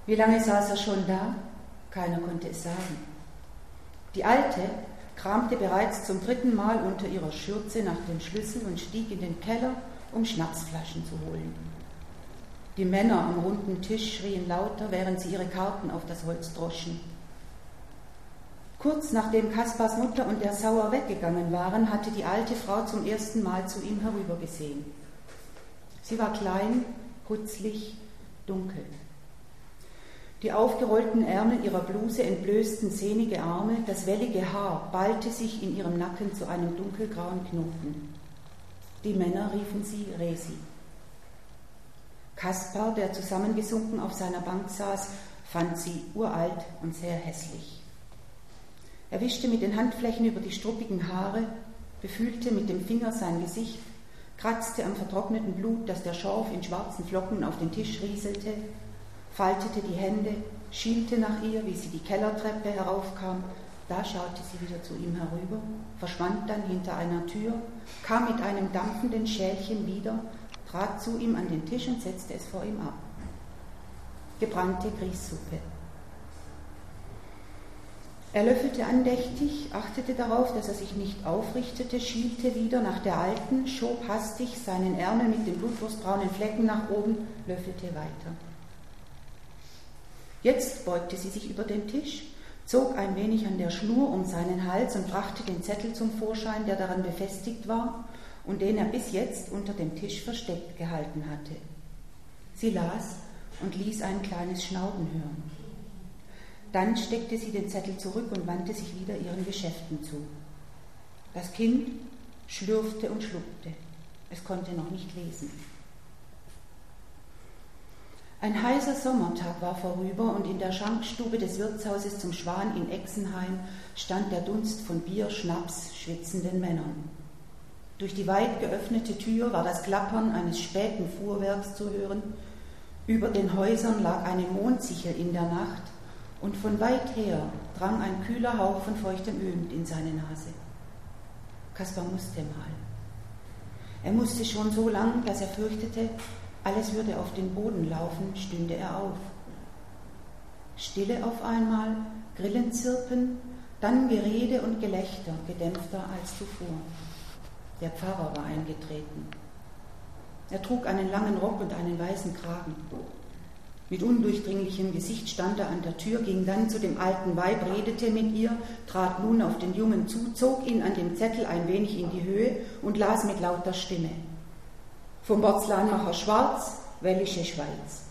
Wie lange saß er schon da? Keiner konnte es sagen. Die Alte kramte bereits zum 3. Mal unter ihrer Schürze nach dem Schlüssel und stieg in den Keller, um Schnapsflaschen zu holen. Die Männer am runden Tisch schrien lauter, während sie ihre Karten auf das Holz droschen. Kurz nachdem Kaspars Mutter und der Sauer weggegangen waren, hatte die alte Frau zum ersten Mal zu ihm herübergesehen. Sie war klein, putzlig, dunkel. Die aufgerollten Ärmel ihrer Bluse entblößten sehnige Arme, das wellige Haar ballte sich in ihrem Nacken zu einem dunkelgrauen Knoten. Die Männer riefen sie Resi. Kaspar, der zusammengesunken auf seiner Bank saß, fand sie uralt und sehr hässlich. Er wischte mit den Handflächen über die struppigen Haare, befühlte mit dem Finger sein Gesicht, kratzte am vertrockneten Blut, das der Schorf in schwarzen Flocken auf den Tisch rieselte, faltete die Hände, schielte nach ihr, wie sie die Kellertreppe heraufkam. Da schaute sie wieder zu ihm herüber, verschwand dann hinter einer Tür, kam mit einem dampfenden Schälchen wieder, trat zu ihm an den Tisch und setzte es vor ihm ab. Gebrannte Grießsuppe. Er löffelte andächtig, achtete darauf, dass er sich nicht aufrichtete, schielte wieder nach der Alten, schob hastig seinen Ärmel mit den blutwurstbraunen Flecken nach oben, löffelte weiter. Jetzt beugte sie sich über den Tisch, zog ein wenig an der Schnur um seinen Hals und brachte den Zettel zum Vorschein, der daran befestigt war und den er bis jetzt unter dem Tisch versteckt gehalten hatte. Sie las und ließ ein kleines Schnauben hören. Dann steckte sie den Zettel zurück und wandte sich wieder ihren Geschäften zu. Das Kind schlürfte und schluckte. Es konnte noch nicht lesen. Ein heißer Sommertag war vorüber und in der Schankstube des Wirtshauses zum Schwan in Exenheim stand der Dunst von Bier, Schnaps, schwitzenden Männern. Durch die weit geöffnete Tür war das Klappern eines späten Fuhrwerks zu hören. Über den Häusern lag eine Mondsichel in der Nacht und von weit her drang ein kühler Hauch von feuchtem Öl in seine Nase. Kaspar musste mal. Er musste schon so lang, dass er fürchtete, alles würde auf den Boden laufen, stünde er auf. Stille auf einmal, Grillenzirpen, dann Gerede und Gelächter, gedämpfter als zuvor. Der Pfarrer war eingetreten. Er trug einen langen Rock und einen weißen Kragen. Mit undurchdringlichem Gesicht stand er an der Tür, ging dann zu dem alten Weib, redete mit ihr, trat nun auf den Jungen zu, zog ihn an dem Zettel ein wenig in die Höhe und las mit lauter Stimme. Vom Porzellanmacher Schwarz, Wellische Schweiz.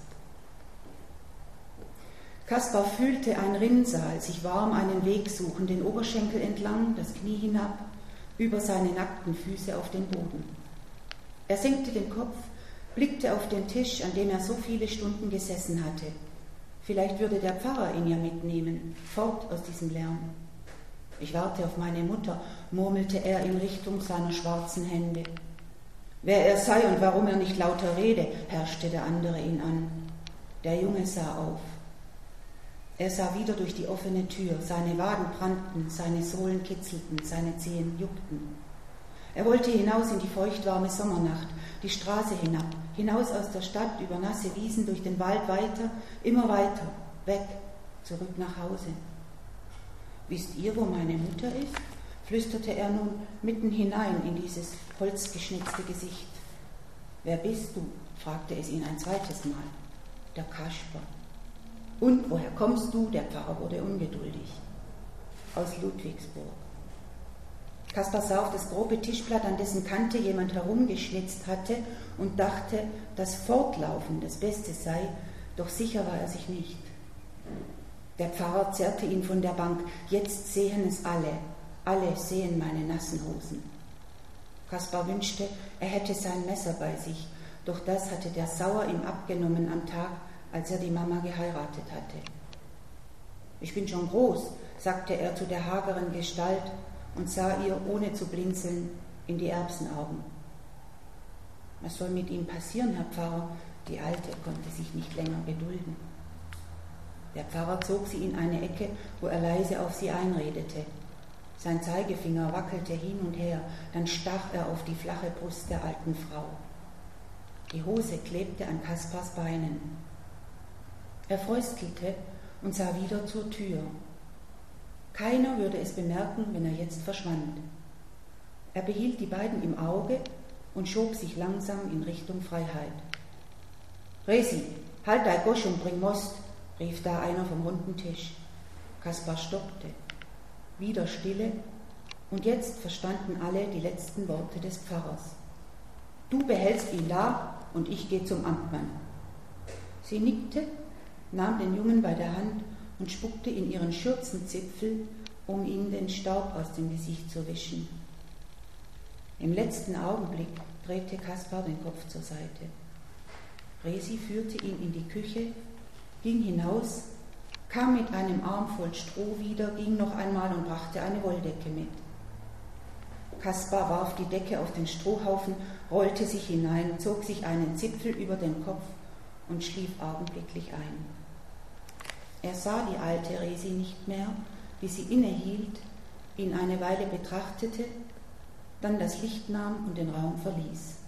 Kaspar fühlte ein Rinnsal sich warm einen Weg suchen, den Oberschenkel entlang, das Knie hinab, über seine nackten Füße auf den Boden. Er senkte den Kopf, blickte auf den Tisch, an dem er so viele Stunden gesessen hatte. Vielleicht würde der Pfarrer ihn ja mitnehmen, fort aus diesem Lärm. Ich warte auf meine Mutter, murmelte er in Richtung seiner schwarzen Hände. Wer er sei und warum er nicht lauter rede, herrschte der andere ihn an. Der Junge sah auf. Er sah wieder durch die offene Tür, seine Waden brannten, seine Sohlen kitzelten, seine Zehen juckten. Er wollte hinaus in die feuchtwarme Sommernacht, die Straße hinab, hinaus aus der Stadt, über nasse Wiesen, durch den Wald weiter, immer weiter, weg, zurück nach Hause. Wisst ihr, wo meine Mutter ist? Flüsterte er nun mitten hinein in dieses holzgeschnitzte Gesicht. Wer bist du? Fragte es ihn ein zweites Mal. Der Kasper. Und woher kommst du? Der Pfarrer wurde ungeduldig. Aus Ludwigsburg. Kaspar sah auf das grobe Tischblatt, an dessen Kante jemand herumgeschnitzt hatte und dachte, dass Fortlaufen das Beste sei, doch sicher war er sich nicht. Der Pfarrer zerrte ihn von der Bank. Jetzt sehen es alle sehen meine nassen Hosen. Kaspar wünschte, er hätte sein Messer bei sich, doch das hatte der Sauer ihm abgenommen am Tag, als er die Mama geheiratet hatte. Ich bin schon groß, sagte er zu der hageren Gestalt und sah ihr, ohne zu blinzeln, in die Erbsenaugen. Was soll mit ihm passieren, Herr Pfarrer? Die Alte konnte sich nicht länger gedulden. Der Pfarrer zog sie in eine Ecke, wo er leise auf sie einredete. Sein Zeigefinger wackelte hin und her, dann stach er auf die flache Brust der alten Frau. Die Hose klebte an Kaspars Beinen. Er fröstelte und sah wieder zur Tür. Keiner würde es bemerken, wenn er jetzt verschwand. Er behielt die beiden im Auge und schob sich langsam in Richtung Freiheit. »Resi, halt dein Gosch und bring Most«, rief da einer vom runden Tisch. Kaspar stockte. Wieder Stille, und jetzt verstanden alle die letzten Worte des Pfarrers. »Du behältst ihn da und ich gehe zum Amtmann.« Sie nickte, nahm den Jungen bei der Hand und spuckte in ihren Schürzenzipfel, um ihm den Staub aus dem Gesicht zu wischen. Im letzten Augenblick drehte Kaspar den Kopf zur Seite. Resi führte ihn in die Küche, ging hinaus, kam mit einem Arm voll Stroh wieder, ging noch einmal und brachte eine Wolldecke mit. Kaspar warf die Decke auf den Strohhaufen, rollte sich hinein, zog sich einen Zipfel über den Kopf und schlief augenblicklich ein. Er sah die alte Resi nicht mehr, wie sie innehielt, ihn eine Weile betrachtete, dann das Licht nahm und den Raum verließ.